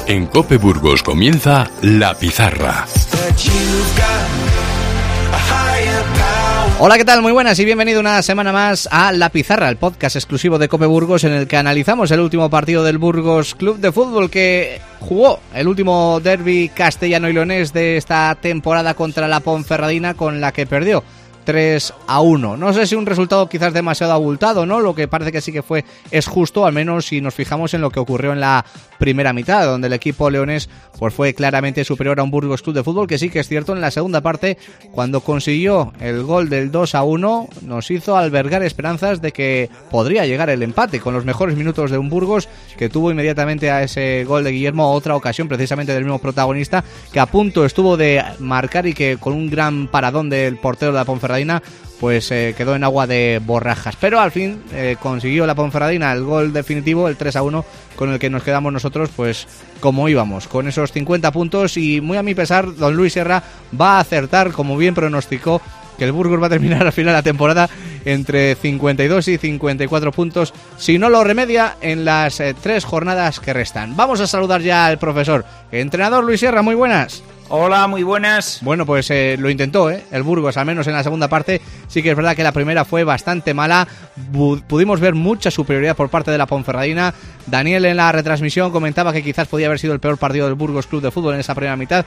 En COPE Burgos comienza La Pizarra. Hola, ¿qué tal? Muy buenas y bienvenido una semana más a La Pizarra, el podcast exclusivo de COPE Burgos en el que analizamos el último partido del Burgos Club de Fútbol que jugó el último derbi castellano y leonés de esta temporada contra la Ponferradina, con la que perdió 3-1. No sé si un resultado quizás demasiado abultado, ¿no? Lo que parece que sí que es justo, al menos si nos fijamos en lo que ocurrió en la primera mitad, donde el equipo leonés pues fue claramente superior a un Burgos Club de Fútbol, que sí que es cierto, en la segunda parte, cuando consiguió el gol del 2-1, nos hizo albergar esperanzas de que podría llegar el empate, con los mejores minutos de un Burgos que tuvo inmediatamente a ese gol de Guillermo otra ocasión precisamente del mismo protagonista, que a punto estuvo de marcar y que con un gran paradón del portero de la Ponferradina pues quedó en agua de borrajas, pero al fin consiguió la Ponferradina el gol definitivo, el 3-1, con el que nos quedamos nosotros pues como íbamos, con esos 50 puntos, y muy a mi pesar don Luis Sierra va a acertar, como bien pronosticó, que el Burgos va a terminar al final de la temporada entre 52 y 54 puntos, si no lo remedia en las 3 jornadas que restan. Vamos a saludar ya al profesor. Entrenador Luis Sierra, muy buenas. Hola, muy buenas. Bueno, pues lo intentó, el Burgos, al menos en la segunda parte. Sí que es verdad que la primera fue bastante mala. Pudimos ver mucha superioridad por parte de la Ponferradina. Daniel en la retransmisión comentaba que quizás podía haber sido el peor partido del Burgos Club de Fútbol en esa primera mitad.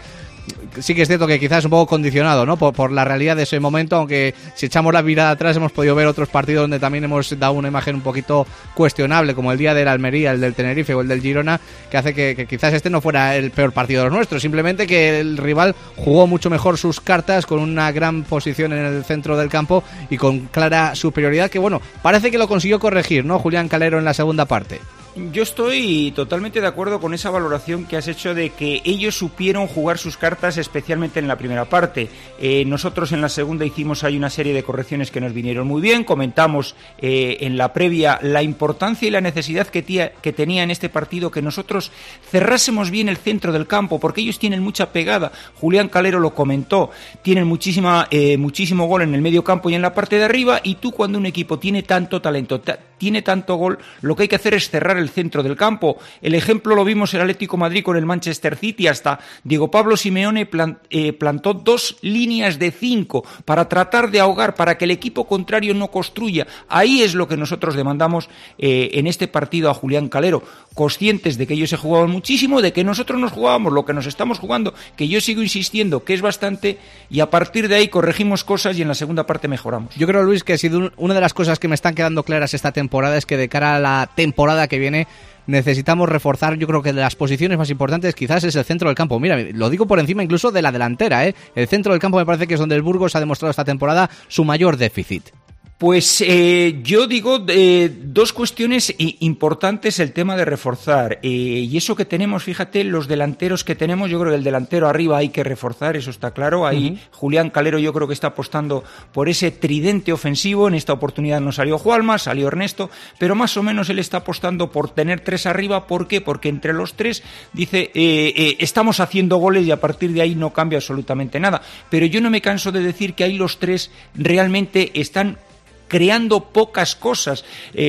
Sí que es cierto que quizás un poco condicionado, ¿no? Por la realidad de ese momento, aunque si echamos la mirada atrás hemos podido ver otros partidos donde también hemos dado una imagen un poquito cuestionable, como el día del Almería, el del Tenerife o el del Girona, que hace que quizás este no fuera el peor partido de los nuestros, simplemente que el rival jugó mucho mejor sus cartas, con una gran posición en el centro del campo y con clara superioridad, que bueno, parece que lo consiguió corregir, ¿no? Julián Calero en la segunda parte. Yo estoy totalmente de acuerdo con esa valoración que has hecho de que ellos supieron jugar sus cartas, especialmente en la primera parte. Nosotros en la segunda hicimos ahí una serie de correcciones que nos vinieron muy bien. Comentamos en la previa la importancia y la necesidad que tenía en este partido que nosotros cerrásemos bien el centro del campo, porque ellos tienen mucha pegada. Julián Calero lo comentó, tienen muchísimo gol en el medio campo y en la parte de arriba, y tú, cuando un equipo tiene tanto talento, tiene tanto gol, lo que hay que hacer es cerrar el centro del campo. El ejemplo lo vimos en el Atlético de Madrid con el Manchester City. Hasta Diego Pablo Simeone plantó 2 líneas de 5 para tratar de ahogar, para que el equipo contrario no construya. Ahí es lo que nosotros demandamos en este partido a Julián Calero, conscientes de que ellos se jugaban muchísimo, de que nosotros nos jugábamos lo que nos estamos jugando, que yo sigo insistiendo que es bastante, y a partir de ahí corregimos cosas y en la segunda parte mejoramos. Yo creo, Luis, que ha sido una de las cosas que me están quedando claras esta temporada es que de cara a la temporada que viene necesitamos reforzar. Yo creo que de las posiciones más importantes quizás es el centro del campo. Mira, lo digo por encima incluso de la delantera, El centro del campo me parece que es donde el Burgos ha demostrado esta temporada su mayor déficit. Pues yo digo 2 cuestiones importantes, el tema de reforzar, y eso que tenemos, fíjate, los delanteros que tenemos, yo creo que el delantero arriba hay que reforzar, eso está claro. Ahí Julián Calero yo creo que está apostando por ese tridente ofensivo. En esta oportunidad no salió Juanma, salió Ernesto, pero más o menos él está apostando por tener 3 arriba. ¿Por qué? Porque entre los 3 dice estamos haciendo goles y a partir de ahí no cambia absolutamente nada, pero yo no me canso de decir que ahí los 3 realmente están creando pocas cosas.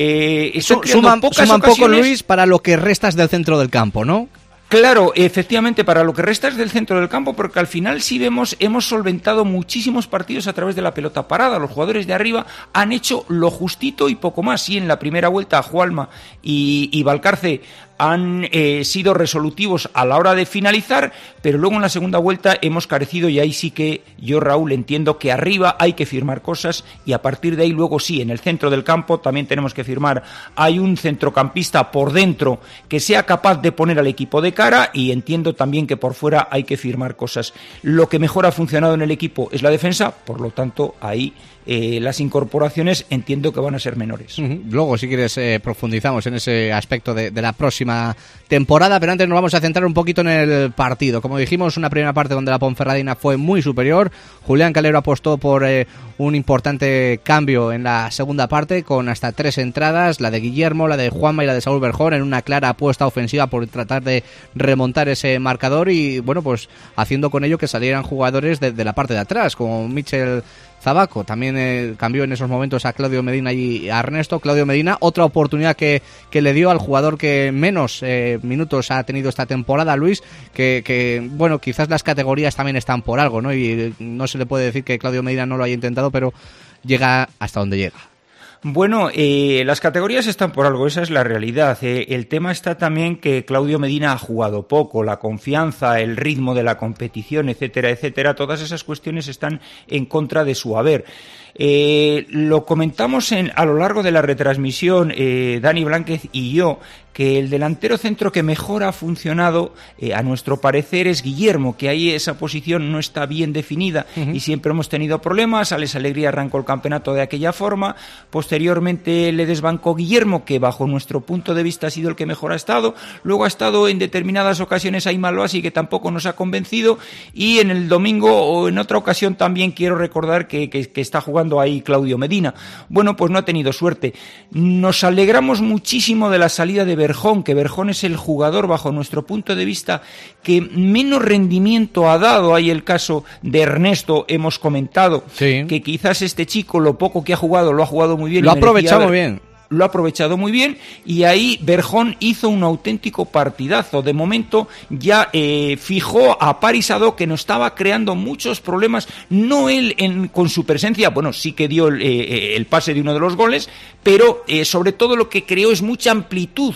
Suman poco, Luis, para lo que restas del centro del campo, ¿no? Claro, efectivamente, para lo que resta es del centro del campo, porque al final, si vemos, hemos solventado muchísimos partidos a través de la pelota parada. Los jugadores de arriba han hecho lo justito y poco más. Sí, en la primera vuelta Juanma y Valcarce han sido resolutivos a la hora de finalizar, pero luego en la segunda vuelta hemos carecido, y ahí sí que yo, Raúl, entiendo que arriba hay que firmar cosas, y a partir de ahí luego sí, en el centro del campo también tenemos que firmar. Hay un centrocampista por dentro que sea capaz de poner al equipo de cara, y entiendo también que por fuera hay que firmar cosas. Lo que mejor ha funcionado en el equipo es la defensa, por lo tanto ahí las incorporaciones entiendo que van a ser menores. Luego, si quieres, profundizamos en ese aspecto de la próxima temporada, pero antes nos vamos a centrar un poquito en el partido. Como dijimos, una primera parte donde la Ponferradina fue muy superior. Julián Calero apostó por un importante cambio en la segunda parte, con hasta 3 entradas, la de Guillermo, la de Juanma y la de Saúl Berjón, en una clara apuesta ofensiva por tratar de remontar ese marcador, y bueno, pues haciendo con ello que salieran jugadores de la parte de atrás, como Michel Zabaco. También cambió en esos momentos a Claudio Medina y a Ernesto. Claudio Medina, otra oportunidad que le dio al jugador que menos minutos ha tenido esta temporada, Luis, que bueno, quizás las categorías también están por algo, ¿no? Y no se le puede decir que Claudio Medina no lo haya intentado, pero llega hasta donde llega. Bueno, las categorías están por algo, esa es la realidad. El tema está también que Claudio Medina ha jugado poco, la confianza, el ritmo de la competición, etcétera, etcétera, todas esas cuestiones están en contra de su haber. Lo comentamos a lo largo de la retransmisión, Dani Blánquez y yo, que el delantero centro que mejor ha funcionado, a nuestro parecer, es Guillermo, que ahí esa posición no está bien definida y siempre hemos tenido problemas. Alex Alegría arrancó el campeonato de aquella forma, posteriormente le desbancó Guillermo, que bajo nuestro punto de vista ha sido el que mejor ha estado, luego ha estado en determinadas ocasiones Ayman Loasi, que tampoco nos ha convencido, y en el domingo o en otra ocasión también quiero recordar que está jugando ahí Claudio Medina. Bueno, pues no ha tenido suerte. Nos alegramos muchísimo de la salida de Berjón, que Berjón es el jugador, bajo nuestro punto de vista, que menos rendimiento ha dado. Hay el caso de Ernesto, hemos comentado, sí, que quizás este chico, lo poco que ha jugado, lo ha jugado muy bien. Lo ha aprovechado muy bien. Lo ha aprovechado muy bien, y ahí Berjón hizo un auténtico partidazo. De momento ya fijó a Parisado, que nos estaba creando muchos problemas, no él con su presencia, bueno, sí que dio el pase de uno de los goles, pero sobre todo lo que creó es mucha amplitud.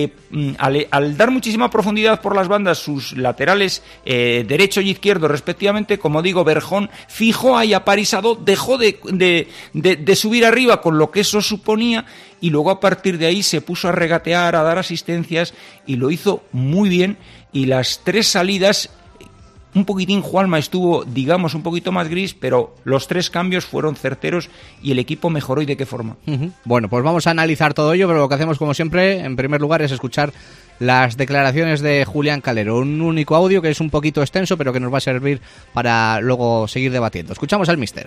Al dar muchísima profundidad por las bandas, sus laterales derecho y izquierdo respectivamente, como digo, Berjón fijó ahí a Parisado, dejó de subir arriba con lo que eso suponía, y luego a partir de ahí se puso a regatear, a dar asistencias, y lo hizo muy bien. Y las tres salidas, un poquitín Juanma estuvo, digamos, un poquito más gris, pero los tres cambios fueron certeros y el equipo mejoró. ¿Y de qué forma? Bueno, pues vamos a analizar todo ello, pero lo que hacemos, como siempre, en primer lugar, es escuchar las declaraciones de Julián Calero. Un único audio que es un poquito extenso, pero que nos va a servir para luego seguir debatiendo. Escuchamos al míster.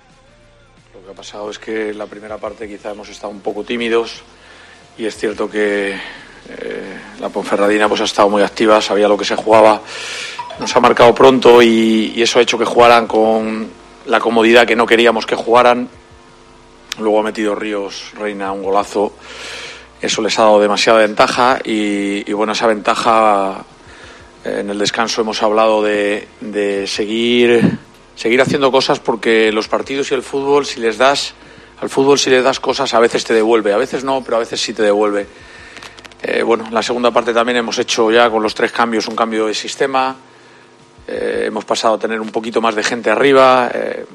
Lo que ha pasado es que en la primera parte quizá hemos estado un poco tímidos, y es cierto que la Ponferradina pues ha estado muy activa, sabía lo que se jugaba, nos ha marcado pronto, y eso ha hecho que jugaran con la comodidad que no queríamos que jugaran. Luego ha metido Ríos Reina un golazo, eso les ha dado demasiada ventaja, y bueno, esa ventaja, en el descanso hemos hablado de seguir haciendo cosas, porque los partidos y el fútbol, si les das cosas, a veces te devuelve, a veces no, pero a veces sí te devuelve. Bueno, en la segunda parte también hemos hecho ya con los tres cambios un cambio de sistema, hemos pasado a tener un poquito más de gente arriba,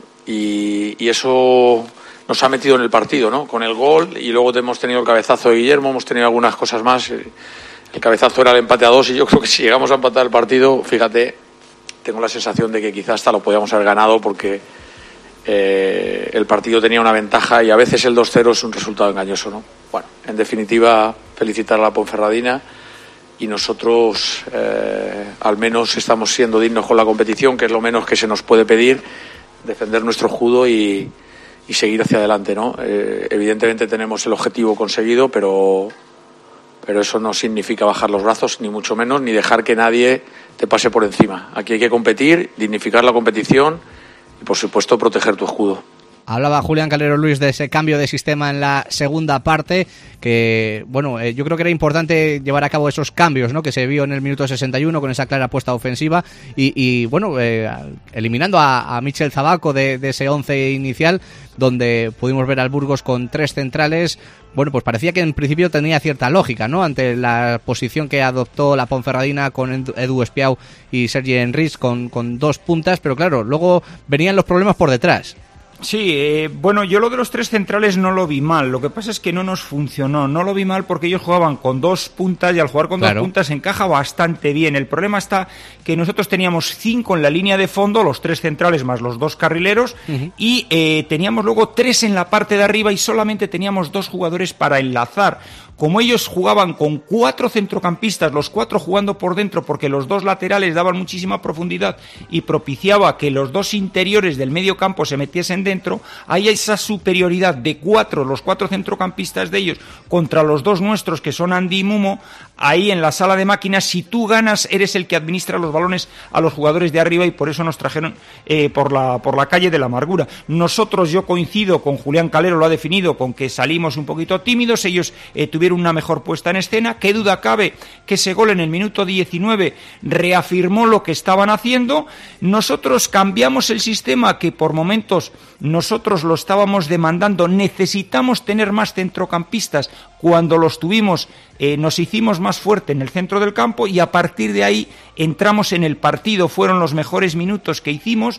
y eso nos ha metido en el partido, ¿no? Con el gol, y luego hemos tenido el cabezazo de Guillermo, hemos tenido algunas cosas más. El cabezazo era el empate a 2, y yo creo que si llegamos a empatar el partido, fíjate, tengo la sensación de que quizás hasta lo podíamos haber ganado, porque el partido tenía una ventaja, y a veces el 2-0 es un resultado engañoso, ¿no? Bueno, en definitiva, felicitar a la Ponferradina, y nosotros al menos estamos siendo dignos con la competición, que es lo menos que se nos puede pedir, defender nuestro judo y seguir hacia adelante, ¿no? Evidentemente tenemos el objetivo conseguido, pero eso no significa bajar los brazos, ni mucho menos, ni dejar que nadie te pase por encima. Aquí hay que competir, dignificar la competición y, por supuesto, proteger tu escudo. Hablaba Julián Calero, Luis, de ese cambio de sistema en la segunda parte, que, bueno, yo creo que era importante llevar a cabo esos cambios, ¿no?, que se vio en el minuto 61 con esa clara apuesta ofensiva y bueno, eliminando a Michel Zabaco de ese 11 inicial, donde pudimos ver al Burgos con tres centrales. Bueno, pues parecía que en principio tenía cierta lógica, ¿no?, ante la posición que adoptó la Ponferradina con Edu Espiau y Sergi Enrich con dos puntas, pero claro, luego venían los problemas por detrás. Sí, bueno, yo lo de los tres centrales no lo vi mal, lo que pasa es que no nos funcionó, no lo vi mal porque ellos jugaban con dos puntas, y al jugar con dos puntas encaja bastante bien. El problema está que nosotros teníamos 5 en la línea de fondo, los tres centrales más los dos carrileros, y teníamos luego 3 en la parte de arriba, y solamente teníamos 2 jugadores para enlazar. Como ellos jugaban con 4 centrocampistas, los 4 jugando por dentro, porque los 2 laterales daban muchísima profundidad y propiciaba que los 2 interiores del medio campo se metiesen dentro, hay esa superioridad de los 4 centrocampistas de ellos contra los 2 nuestros, que son Andy y Mumo. Ahí en la sala de máquinas, si tú ganas, eres el que administra los balones a los jugadores de arriba, y por eso nos trajeron por la calle de la amargura. Nosotros, yo coincido con Julián Calero, lo ha definido, con que salimos un poquito tímidos, ellos tuvieron una mejor puesta en escena. Qué duda cabe que ese gol en el minuto 19 reafirmó lo que estaban haciendo. Nosotros cambiamos el sistema, que por momentos nosotros lo estábamos demandando. Necesitamos tener más centrocampistas. Cuando los tuvimos, nos hicimos más fuerte en el centro del campo, y a partir de ahí entramos en el partido. Fueron los mejores minutos que hicimos.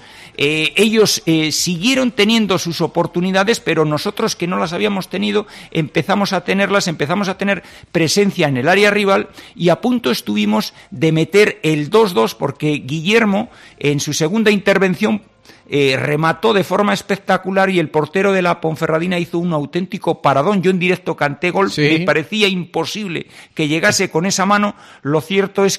Ellos siguieron teniendo sus oportunidades, pero nosotros, que no las habíamos tenido, empezamos a tenerlas, empezamos a tener presencia en el área rival, y a punto estuvimos de meter el 2-2, porque Guillermo, en su segunda intervención, remató de forma espectacular, y el portero de la Ponferradina hizo un auténtico paradón. Yo en directo canté gol, sí. Me parecía imposible que llegase con esa mano. Lo cierto es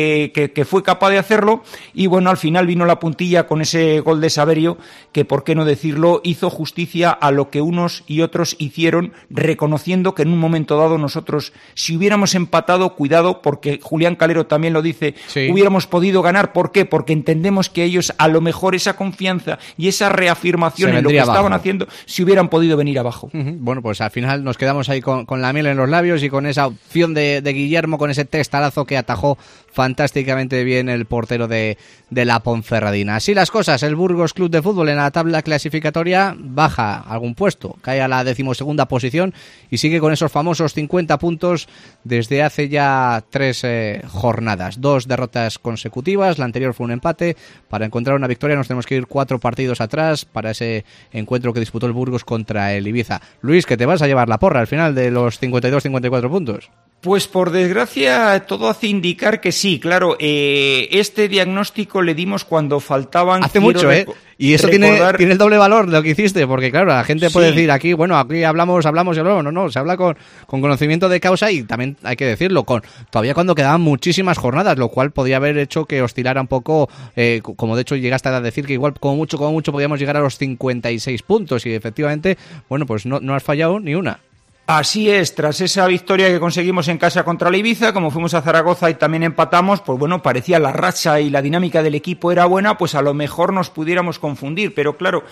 que fue capaz de hacerlo, y bueno, al final vino la puntilla con ese gol de Saverio, que, por qué no decirlo, hizo justicia a lo que unos y otros hicieron, reconociendo que en un momento dado nosotros, si hubiéramos empatado, cuidado, porque Julián Calero también lo dice, sí, hubiéramos podido ganar. ¿Por qué? Porque entendemos que ellos, a lo mejor, esa confianza y esa reafirmación en lo que estaban haciendo, si hubieran podido venir abajo. Bueno, pues al final nos quedamos ahí con la miel en los labios, y con esa opción de Guillermo, con ese testarazo que atajó fantásticamente bien el portero de la Ponferradina. Así las cosas, el Burgos Club de Fútbol en la tabla clasificatoria baja algún puesto, cae a la 12ª posición, y sigue con esos famosos 50 puntos desde hace ya 3 jornadas. 2 derrotas consecutivas, la anterior fue un empate. Para encontrar una victoria nos tenemos que ir 4 partidos atrás para ese encuentro que disputó el Burgos contra el Ibiza. Luis, que te vas a llevar la porra al final de los 52-54 puntos. Pues por desgracia todo hace indicar que sí, claro. Este diagnóstico le dimos cuando faltaban... Hace mucho, y eso tiene el doble valor de lo que hiciste, porque claro, la gente puede decir aquí hablamos y hablamos. No, se habla con conocimiento de causa, y también hay que decirlo, todavía cuando quedaban muchísimas jornadas, lo cual podía haber hecho que oscilara un poco, como de hecho llegaste a decir que igual como mucho podíamos llegar a los 56 puntos, y efectivamente, bueno, pues no has fallado ni una. Así es, tras esa victoria que conseguimos en casa contra la Ibiza, como fuimos a Zaragoza y también empatamos, pues bueno, parecía la racha y la dinámica del equipo era buena, pues a lo mejor nos pudiéramos confundir, pero claro,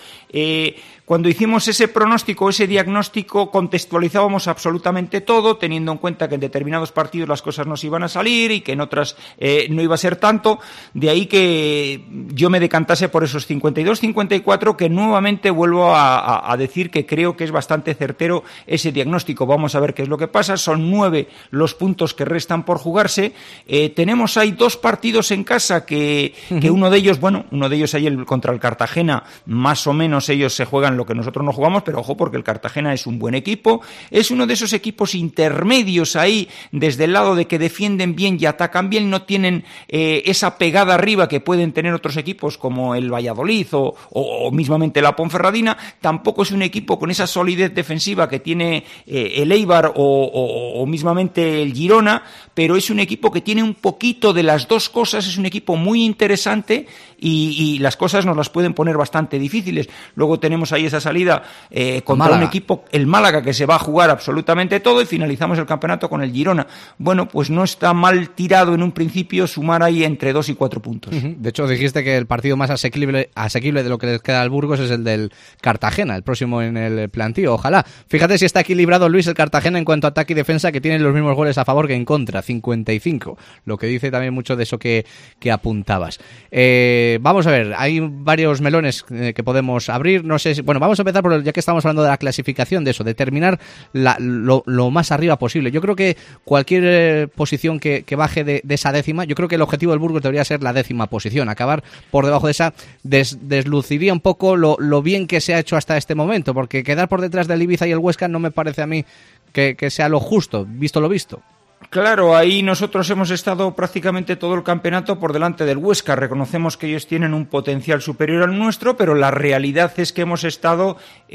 cuando hicimos ese pronóstico, ese diagnóstico, contextualizábamos absolutamente todo, teniendo en cuenta que en determinados partidos las cosas nos iban a salir y que en otras no iba a ser tanto. De ahí que yo me decantase por esos 52-54, que nuevamente vuelvo a decir que creo que es bastante certero ese diagnóstico. Vamos a ver qué es lo que pasa. Son 9 los puntos que restan por jugarse. Tenemos ahí 2 partidos en casa que uno de ellos ahí contra el Cartagena, más o menos ellos se juegan lo que nosotros no jugamos, pero ojo, porque el Cartagena es un buen equipo, es uno de esos equipos intermedios ahí, desde el lado de que defienden bien y atacan bien, no tienen esa pegada arriba que pueden tener otros equipos como el Valladolid o mismamente la Ponferradina. Tampoco es un equipo con esa solidez defensiva que tiene el Eibar o mismamente el Girona, pero es un equipo que tiene un poquito de las dos cosas, es un equipo muy interesante y las cosas nos las pueden poner bastante difíciles. Luego tenemos ahí esa salida contra Málaga. Un equipo, el Málaga, que se va a jugar absolutamente todo, y finalizamos el campeonato con el Girona. Bueno, pues no está mal tirado en un principio sumar ahí entre 2 y 4 puntos. De hecho, dijiste que el partido más asequible de lo que les queda al Burgos es el del Cartagena, el próximo en el plantío. Ojalá. Fíjate si está equilibrado, Luis, el Cartagena en cuanto a ataque y defensa, que tienen los mismos goles a favor que en contra, 55. Lo que dice también mucho de eso que apuntabas. Vamos a ver, hay varios melones que podemos abrir. No sé si, vamos a empezar ya que estamos hablando de la clasificación, de eso, de terminar lo más arriba posible. Yo creo que cualquier posición que baje de esa décima, yo creo que el objetivo del Burgos debería ser la 10ª posición. Acabar por debajo de esa desluciría un poco lo bien que se ha hecho hasta este momento, porque quedar por detrás del Ibiza y el Huesca no me parece a mí que sea lo justo, visto lo visto. Claro, ahí nosotros hemos estado prácticamente todo el campeonato por delante del Huesca. Reconocemos que ellos tienen un potencial superior al nuestro, pero la realidad es que hemos estado,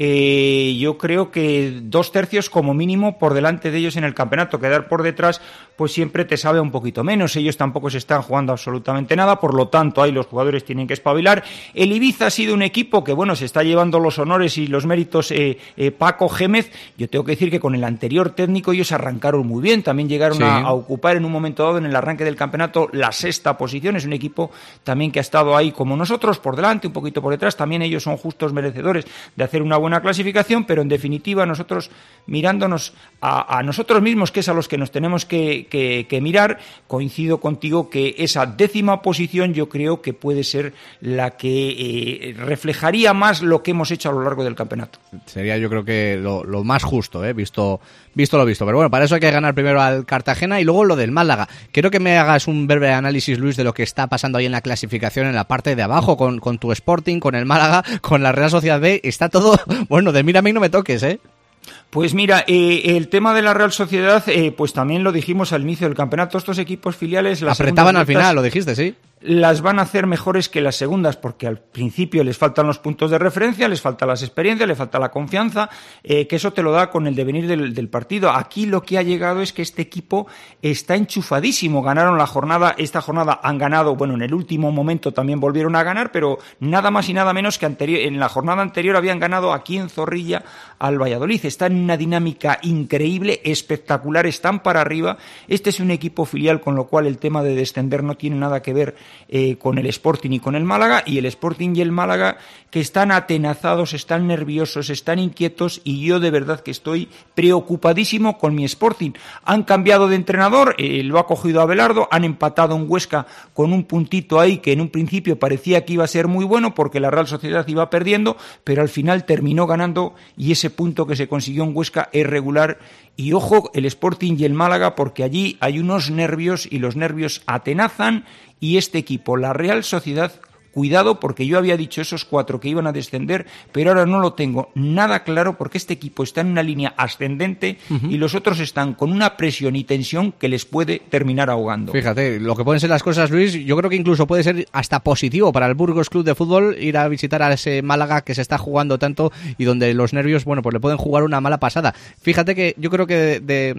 yo creo que 2/3 como mínimo por delante de ellos en el campeonato. Quedar por detrás, pues siempre te sabe un poquito menos. Ellos tampoco se están jugando absolutamente nada, por lo tanto, ahí los jugadores tienen que espabilar. El Ibiza ha sido un equipo que, bueno, se está llevando los honores y los méritos Paco Gémez. Yo tengo que decir que con el anterior técnico ellos arrancaron muy bien, también llegaron a ocupar en un momento dado en el arranque del campeonato la 6ª posición. Es un equipo también que ha estado ahí como nosotros, por delante, un poquito por detrás. También ellos son justos merecedores de hacer una buena clasificación, pero en definitiva nosotros mirándonos a nosotros mismos, que es a los que nos tenemos que mirar, coincido contigo que esa 10ª posición yo creo que puede ser la que reflejaría más lo que hemos hecho a lo largo del campeonato. Sería yo creo que lo más justo, visto lo visto. Pero bueno, para eso hay que ganar primero al Cartagena y luego lo del Málaga. Quiero que me hagas un breve análisis, Luis, de lo que está pasando ahí en la clasificación, en la parte de abajo, con tu Sporting, con el Málaga, con la Real Sociedad B. Está todo, bueno, de mírame y no me toques, Pues mira, el tema de la Real Sociedad, pues también lo dijimos al inicio del campeonato. Estos equipos filiales apretaban al final, lo dijiste, sí. Las van a hacer mejores que las segundas, porque al principio les faltan los puntos de referencia, les falta las experiencias, les falta la confianza, que eso te lo da con el devenir del partido. Aquí lo que ha llegado es que este equipo está enchufadísimo. Ganaron esta jornada han ganado, bueno, en el último momento también volvieron a ganar, pero nada más y nada menos que en la jornada anterior habían ganado aquí en Zorrilla al Valladolid. Están en una dinámica increíble, espectacular, están para arriba. Este es un equipo filial, con lo cual el tema de descender no tiene nada que ver con el Sporting y con el Málaga, y el Sporting y el Málaga que están atenazados, están nerviosos, están inquietos, y yo de verdad que estoy preocupadísimo con mi Sporting. Han cambiado de entrenador, lo ha cogido Abelardo, han empatado en Huesca con un puntito ahí que en un principio parecía que iba a ser muy bueno porque la Real Sociedad iba perdiendo, pero al final terminó ganando, y ese punto que se consiguió en Huesca es regular. Y ojo, el Sporting y el Málaga, porque allí hay unos nervios y los nervios atenazan, y este equipo, la Real Sociedad, cuidado, porque yo había dicho esos 4 que iban a descender, pero ahora no lo tengo nada claro, porque este equipo está en una línea ascendente y los otros están con una presión y tensión que les puede terminar ahogando. Fíjate, lo que pueden ser las cosas, Luis, yo creo que incluso puede ser hasta positivo para el Burgos Club de Fútbol ir a visitar a ese Málaga que se está jugando tanto y donde los nervios, bueno, pues le pueden jugar una mala pasada. Fíjate que yo creo que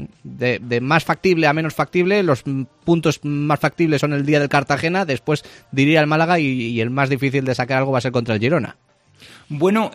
de más factible a menos factible, los puntos más factibles son el día del Cartagena, después diría el Málaga, y el más difícil de sacar algo va a ser contra el Girona. Bueno,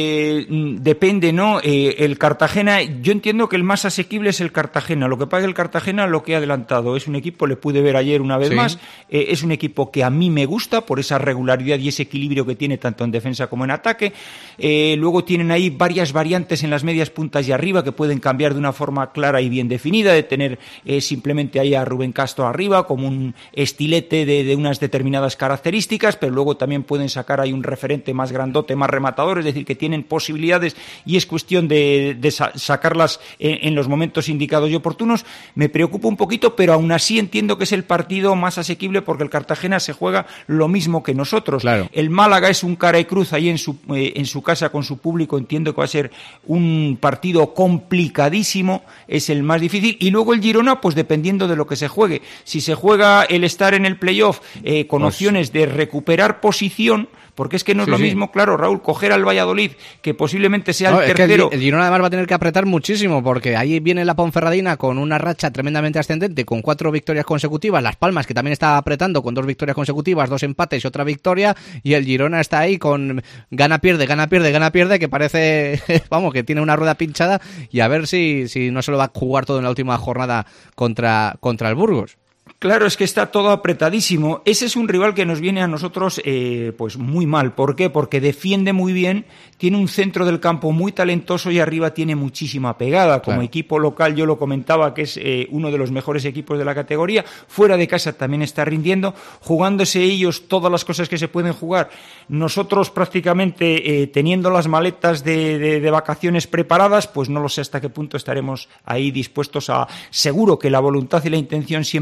depende, ¿no? El Cartagena, yo entiendo que el más asequible es el Cartagena. Lo que pasa es que el Cartagena, lo que ha adelantado, es un equipo, le pude ver ayer una vez más, es un equipo que a mí me gusta por esa regularidad y ese equilibrio que tiene tanto en defensa como en ataque. Luego tienen ahí varias variantes en las medias puntas y arriba que pueden cambiar de una forma clara y bien definida, de tener simplemente ahí a Rubén Castro arriba como un estilete de unas determinadas características, pero luego también pueden sacar ahí un referente más grandote, más rematador, es decir, que tienen posibilidades y es cuestión de sacarlas en los momentos indicados y oportunos. Me preocupa un poquito, pero aún así entiendo que es el partido más asequible porque el Cartagena se juega lo mismo que nosotros. Claro. El Málaga es un cara y cruz ahí en su casa con su público, entiendo que va a ser un partido complicadísimo, es el más difícil, y luego el Girona, pues dependiendo de lo que se juegue. Si se juega el estar en el playoff con opciones de recuperar posición, porque es que no es lo mismo, claro, Raúl, coger al Valladolid, que posiblemente sea el tercero. El Girona además va a tener que apretar muchísimo, porque ahí viene la Ponferradina con una racha tremendamente ascendente, con 4 victorias consecutivas, Las Palmas, que también está apretando con 2 victorias consecutivas, 2 empates y otra victoria, y el Girona está ahí con gana, pierde, que parece, vamos, que tiene una rueda pinchada, y a ver si no se lo va a jugar todo en la última jornada contra el Burgos. Claro, es que está todo apretadísimo. Ese es un rival que nos viene a nosotros pues muy mal. ¿Por qué? Porque defiende muy bien, tiene un centro del campo muy talentoso y arriba tiene muchísima pegada. Como equipo local, yo lo comentaba, que es uno de los mejores equipos de la categoría. Fuera de casa también está rindiendo, jugándose ellos todas las cosas que se pueden jugar. Nosotros prácticamente teniendo las maletas de vacaciones preparadas, pues no lo sé hasta qué punto estaremos ahí dispuestos a... Seguro que la voluntad y la intención siempre es buena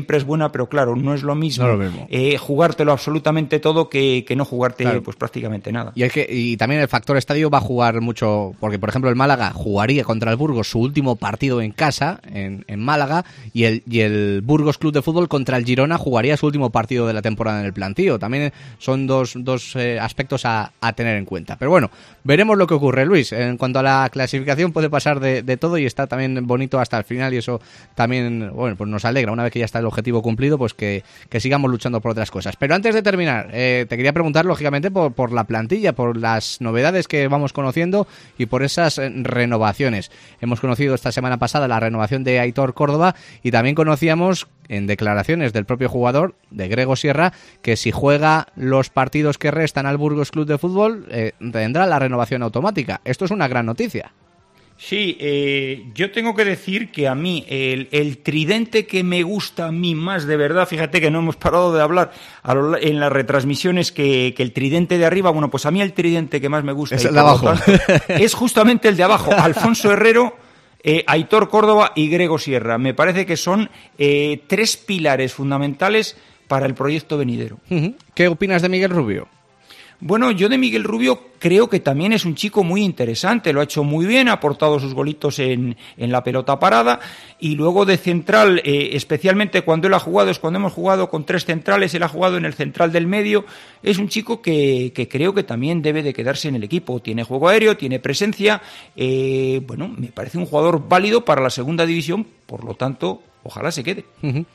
buena, pero claro, no es lo mismo, jugártelo absolutamente todo que no jugarte pues prácticamente nada. Y también el factor estadio va a jugar mucho, porque por ejemplo el Málaga jugaría contra el Burgos su último partido en casa, en Málaga, y el Burgos Club de Fútbol contra el Girona jugaría su último partido de la temporada en el Plantío. También son dos aspectos a tener en cuenta. Pero bueno, veremos lo que ocurre, Luis. En cuanto a la clasificación puede pasar de todo y está también bonito hasta el final, y eso también, bueno, pues nos alegra una vez que ya está el objetivo cumplido, pues que sigamos luchando por otras cosas. Pero antes de terminar, te quería preguntar lógicamente por la plantilla, por las novedades que vamos conociendo y por esas renovaciones. Hemos conocido esta semana pasada la renovación de Aitor Córdoba y también conocíamos en declaraciones del propio jugador, de Grego Sierra, que si juega los partidos que restan al Burgos Club de Fútbol tendrá la renovación automática. Esto es una gran noticia. Sí, yo tengo que decir que a mí el tridente que me gusta a mí más de verdad, fíjate que no hemos parado de hablar en las retransmisiones que el tridente de arriba, bueno, pues a mí el tridente que más me gusta es el de abajo. Es justamente el de abajo, Alfonso Herrero, Aitor Córdoba y Grego Sierra. Me parece que son tres pilares fundamentales para el proyecto venidero. ¿Qué opinas de Miguel Rubio? Bueno, yo de Miguel Rubio creo que también es un chico muy interesante, lo ha hecho muy bien, ha aportado sus golitos en la pelota parada, y luego de central, especialmente cuando él ha jugado, es cuando hemos jugado con tres centrales, él ha jugado en el central del medio, es un chico que creo que también debe de quedarse en el equipo, tiene juego aéreo, tiene presencia, bueno, me parece un jugador válido para la segunda división, por lo tanto, ojalá se quede.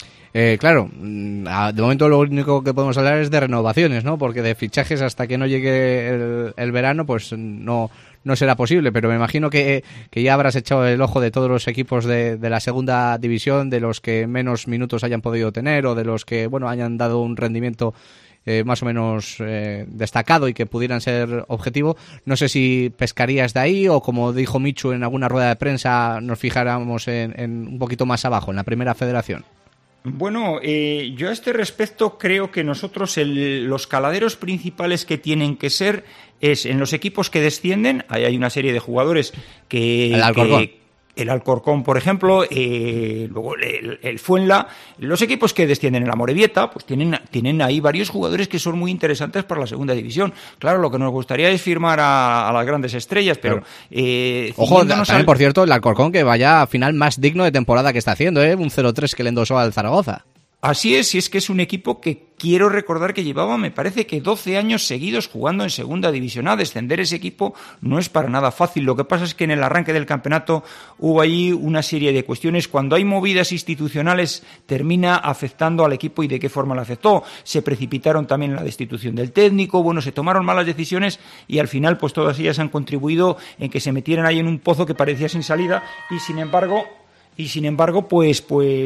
Claro, de momento lo único que podemos hablar es de renovaciones, ¿no? Porque de fichajes hasta que no llegue el verano, pues no será posible, pero me imagino que ya habrás echado el ojo de todos los equipos de la segunda división, de los que menos minutos hayan podido tener o de los que, bueno, hayan dado un rendimiento más o menos destacado y que pudieran ser objetivo. No sé si pescarías de ahí o, como dijo Michu en alguna rueda de prensa, nos fijáramos en un poquito más abajo, en la primera federación. Bueno, yo a este respecto creo que nosotros los caladeros principales que tienen que ser es en los equipos que descienden. Ahí hay una serie de jugadores que... El Alcorcón, por ejemplo, luego el Fuenla, los equipos que descienden en la Morevieta, pues tienen ahí varios jugadores que son muy interesantes para la segunda división. Claro, lo que nos gustaría es firmar a las grandes estrellas, pero... Claro. Ojo, también, por cierto, el Alcorcón, que vaya a final más digno de temporada que está haciendo, un 0-3 que le endosó al Zaragoza. Así es, y es que es un equipo que quiero recordar que llevaba, me parece que 12 años seguidos jugando en segunda división A. Descender ese equipo no es para nada fácil. Lo que pasa es que en el arranque del campeonato hubo allí una serie de cuestiones. Cuando hay movidas institucionales termina afectando al equipo, y de qué forma le afectó. Se precipitaron también en la destitución del técnico, bueno, se tomaron malas decisiones y al final pues todas ellas han contribuido en que se metieran ahí en un pozo que parecía sin salida, y sin embargo, pues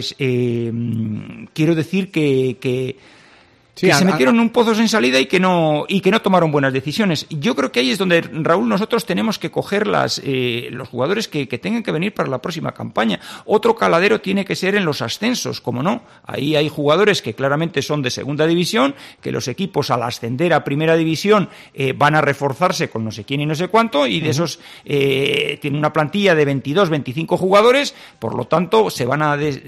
quiero decir que se metieron en un pozo sin salida y que no tomaron buenas decisiones. Yo creo que ahí es donde, Raúl, nosotros tenemos que coger los jugadores que tengan que venir para la próxima campaña. Otro caladero tiene que ser en los ascensos, como no. Ahí hay jugadores que claramente son de segunda división, que los equipos al ascender a primera división van a reforzarse con no sé quién y no sé cuánto, y de esos tienen una plantilla de 22, 25 jugadores, por lo tanto se van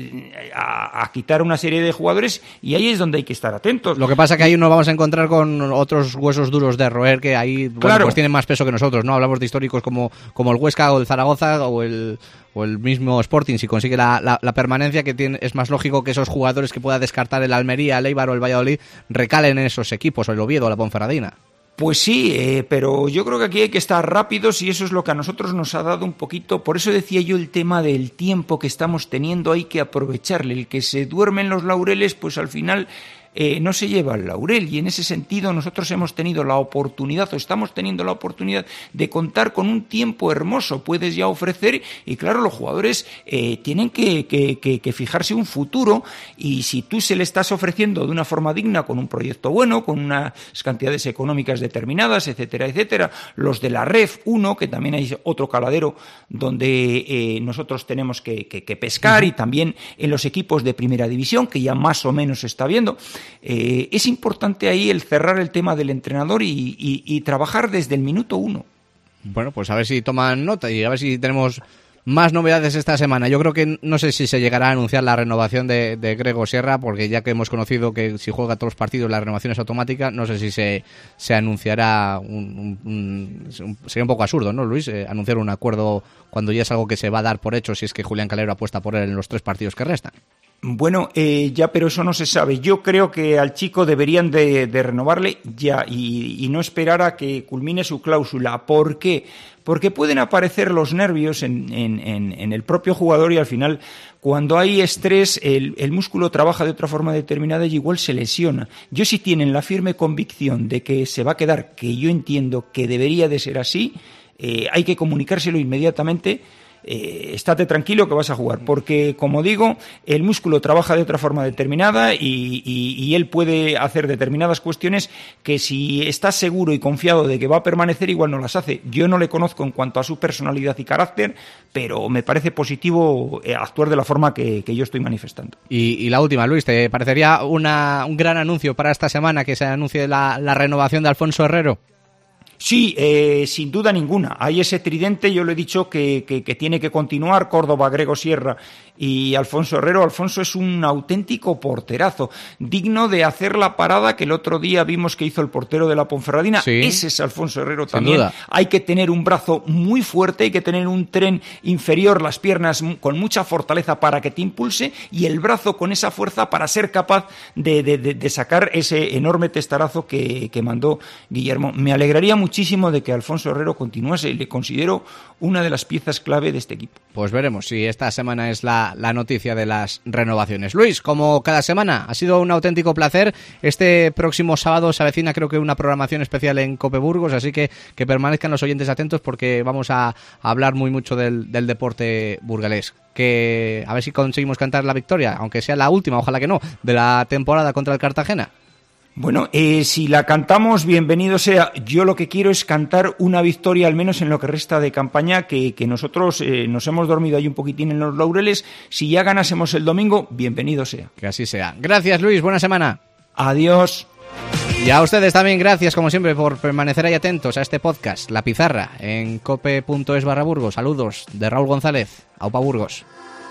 a quitar una serie de jugadores, y ahí es donde hay que estar atentos. Lo que pasa es que ahí nos vamos a encontrar con otros huesos duros de roer que ahí, bueno, claro, pues tienen más peso que nosotros, ¿no? Hablamos de históricos como el Huesca o el Zaragoza o el mismo Sporting. Si consigue la permanencia, que es más lógico que esos jugadores que pueda descartar el Almería, el Eibar o el Valladolid recalen en esos equipos, o el Oviedo o la Ponferradina. Pues sí, pero yo creo que aquí hay que estar rápidos, y eso es lo que a nosotros nos ha dado un poquito. Por eso decía yo el tema del tiempo que estamos teniendo, hay que aprovecharle. El que se duerme en los laureles, pues al final no se lleva el laurel, y en ese sentido nosotros hemos tenido la oportunidad, o estamos teniendo la oportunidad, de contar con un tiempo hermoso. Puedes ya ofrecer, y claro, los jugadores tienen que fijarse un futuro, y si tú se le estás ofreciendo de una forma digna, con un proyecto bueno, con unas cantidades económicas determinadas, etcétera, etcétera. Los de la Ref 1, que también hay otro caladero donde nosotros tenemos que pescar, y también en los equipos de primera división, que ya más o menos se está viendo. Es importante ahí el cerrar el tema del entrenador y trabajar desde el minuto 1. Bueno, pues a ver si toman nota y a ver si tenemos Más novedades esta semana. Yo creo que no sé si se llegará a anunciar la renovación de Grego Sierra, porque ya que hemos conocido que si juega todos los partidos la renovación es automática, no sé si se anunciará sería un poco absurdo, ¿no, Luis? Anunciar un acuerdo cuando ya es algo que se va a dar por hecho si es que Julián Calero apuesta por él en los 3 partidos que restan. Bueno, ya, pero eso no se sabe. Yo creo que al chico deberían de renovarle ya y no esperar a que culmine su cláusula. ¿Por qué? Porque pueden aparecer los nervios en el propio jugador y al final, cuando hay estrés, el músculo trabaja de otra forma determinada y igual se lesiona. Yo, si tienen la firme convicción de que se va a quedar, que yo entiendo que debería de ser así, hay que comunicárselo inmediatamente. Estate tranquilo que vas a jugar, porque, como digo, el músculo trabaja de otra forma determinada y él puede hacer determinadas cuestiones que, si estás seguro y confiado de que va a permanecer, igual no las hace. Yo no le conozco en cuanto a su personalidad y carácter, pero me parece positivo actuar de la forma que yo estoy manifestando. Y la última, Luis, ¿te parecería un gran anuncio para esta semana que se anuncie la renovación de Alfonso Herrero? Sí, sin duda ninguna. Hay ese tridente, yo le he dicho que tiene que continuar: Córdoba, Grego Sierra y Alfonso Herrero. Alfonso es un auténtico porterazo, digno de hacer la parada que el otro día vimos que hizo el portero de la Ponferradina. Sí. Ese es Alfonso Herrero también. Duda. Hay que tener un brazo muy fuerte, hay que tener un tren inferior, las piernas con mucha fortaleza para que te impulse, y el brazo con esa fuerza para ser capaz de sacar ese enorme testarazo que mandó Guillermo. Me alegraría muchísimo de que Alfonso Herrero continuase y le considero una de las piezas clave de este equipo. Pues veremos si esta semana es la noticia de las renovaciones. Luis, como cada semana, ha sido un auténtico placer. Este próximo sábado se avecina, creo que, una programación especial en Cope Burgos, así que permanezcan los oyentes atentos, porque vamos a hablar mucho del deporte burgalés. Que a ver si conseguimos cantar la victoria, aunque sea la última, ojalá que no, de la temporada contra el Cartagena. Bueno, si la cantamos, bienvenido sea. Yo lo que quiero es cantar una victoria, al menos en lo que resta de campaña, que nosotros nos hemos dormido ahí un poquitín en los laureles. Si ya ganásemos el domingo, bienvenido sea. Que así sea. Gracias, Luis, buena semana. Adiós. Y a ustedes también gracias, como siempre, por permanecer ahí atentos a este podcast, La Pizarra, en cope.es/Burgos. Saludos de Raúl González. Aupa Burgos.